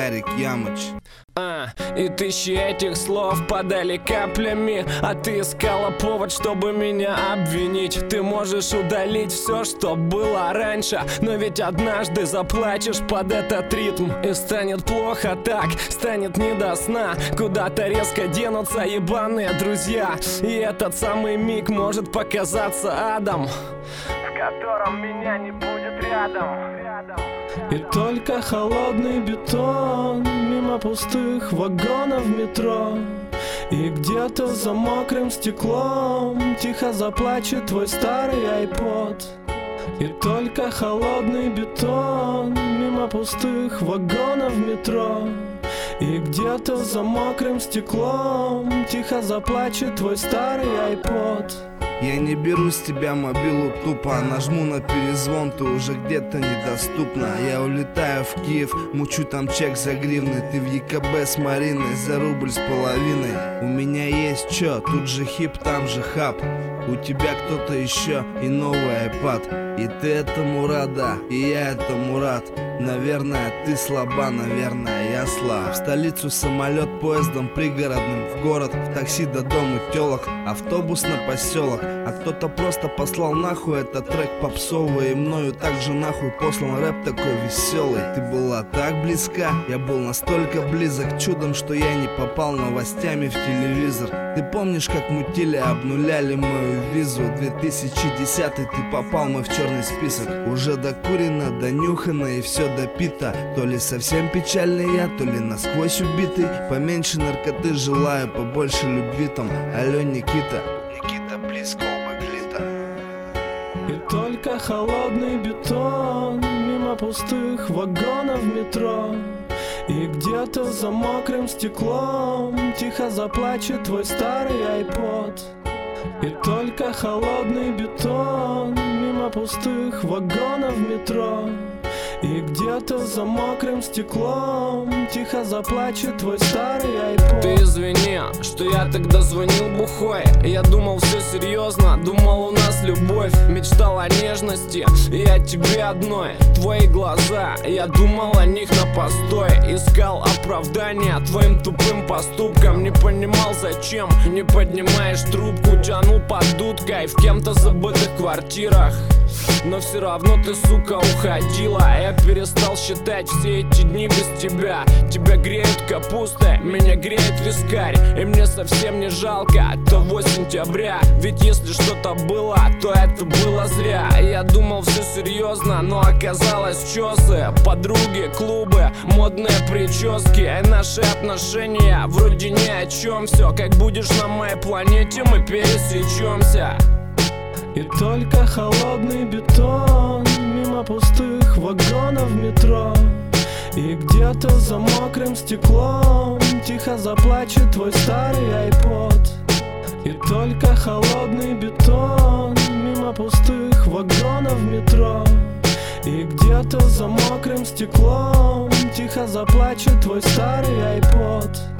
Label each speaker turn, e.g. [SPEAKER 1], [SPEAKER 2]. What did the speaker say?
[SPEAKER 1] Гарик Ямыч.
[SPEAKER 2] И тысячи этих слов падали каплями, а ты искала повод, чтобы меня обвинить. Ты можешь удалить все, что было раньше, но ведь однажды заплачешь под этот ритм. И станет плохо так, станет не до сна. Куда-то резко денутся ебаные друзья. И этот самый миг может показаться адом, в котором меня не будет рядом. И только холодный бетон мимо пустых вагонов метро. И где-то за мокрым стеклом тихо заплачет твой старый айпод. И только холодный бетон мимо пустых вагонов метро. И где-то за мокрым стеклом тихо заплачет твой старый айпод.
[SPEAKER 1] Я не беру с тебя мобилу тупо, нажму на перезвон, ты уже где-то недоступна. Я улетаю в Киев, мучу там чек за гривны. Ты в ЕКБ с Мариной за рубль с половиной. У меня есть чё, тут же хип, там же хаб. У тебя кто-то еще и новый iPad. И ты этому рада, и я этому рад. Наверное, ты слаба, наверное, я слаб. В столицу самолет поездом пригородным, в город, в такси до дома тёлок, автобус на поселок. А кто-то просто послал нахуй этот трек попсовый, и мною также нахуй послан рэп такой веселый. Ты была так близка, я был настолько близок. Чудом, что я не попал новостями в телевизор. Ты помнишь, как мутили, обнуляли мою визу? 2010 ты попал мой в черный список. Уже докурено, донюхано и все допито. То ли совсем печальный я, то ли насквозь убитый. Поменьше наркоты желаю, побольше любви там. Алло, Никита, близко оба клита.
[SPEAKER 2] И только холодный бетон мимо пустых вагонов метро. И где-то за мокрым стеклом тихо заплачет твой старый айпод. И только холодный бетон мимо пустых вагонов метро. И где-то за мокрым стеклом тихо заплачет твой старый айпод. Ты извини, что я тогда звонил бухой. Я думал все серьезно, думал у нас любовь. Мечтал о нежности и о тебе одной. Твои глаза, я думал о них на постой. Искал оправдания твоим тупым поступкам. Не понимал зачем, не поднимаешь трубку. Тянул под дудкой в кем-то забытых квартирах. Но все равно ты, сука, уходила. Я перестал считать все эти дни без тебя. Тебя греет капуста, меня греет вискарь. И мне совсем не жалко того сентября. Ведь если что-то было, то это было зря. Я думал все серьезно, но оказалось чёсы. Подруги, клубы, модные прически. И наши отношения вроде ни о чем. Все, как будешь на моей планете, мы пересечемся. И только холодный бетон мимо пустых вагонов метро. И где-то за мокрым стеклом тихо заплачет твой старый айпод. И только холодный бетон мимо пустых вагонов метро. И где-то за мокрым стеклом тихо заплачет твой старый айпод.